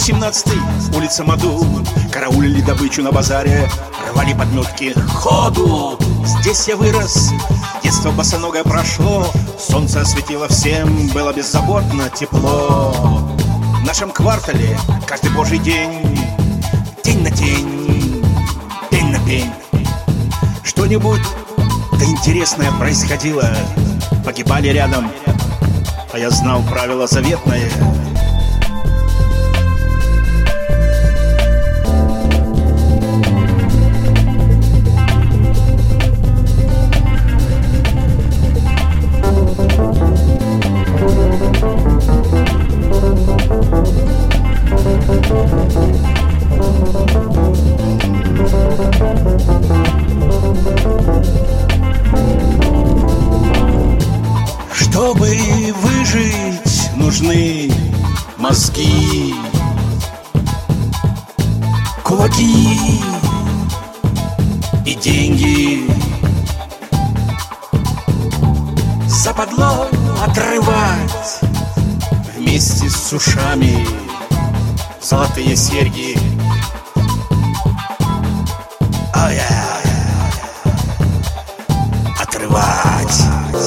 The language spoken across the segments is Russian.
18-й, улица Маду. Караулили добычу на базаре, рвали подметки ходу. Здесь я вырос, детство босоногое прошло. Солнце осветило всем, было беззаботно тепло. В нашем квартале каждый божий день, день на день, день на день, что-нибудь да интересное происходило. Погибали рядом, а я знал правило заветное. Чтобы выжить, нужны мозги, кулаки и деньги. Западло отрывать вместе с ушами золотые серьги. Отрывать.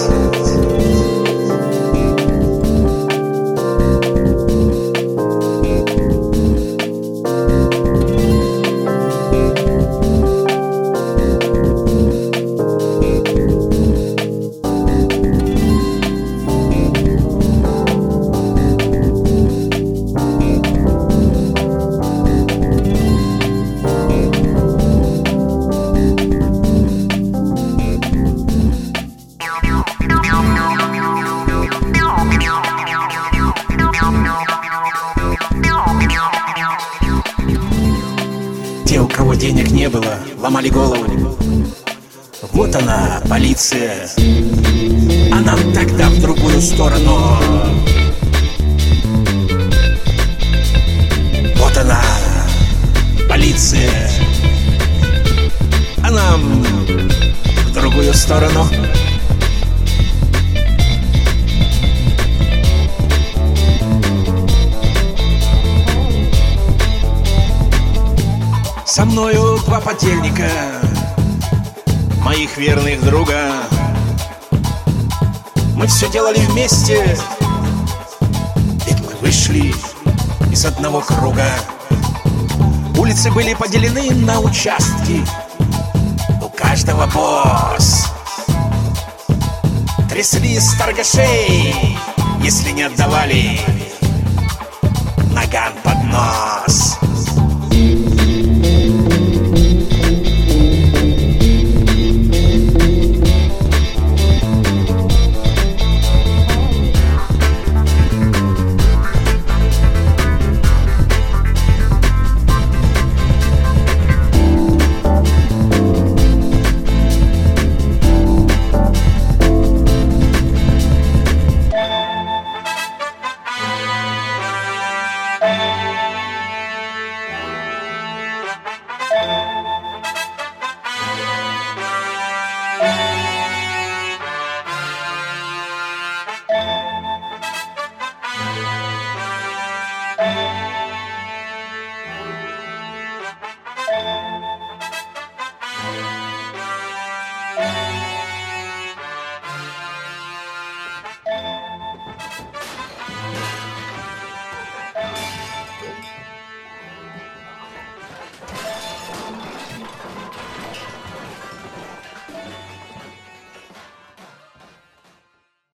Те, у кого денег не было, ломали голову. Вот она, полиция, а нам тогда в другую сторону. Вот она, полиция, а нам в другую сторону. Со мною два подельника, моих верных друга. Мы все делали вместе, ведь мы вышли из одного круга. Улицы были поделены на участки, у каждого босс. Трясли с торгашей, если не отдавали наган под нос.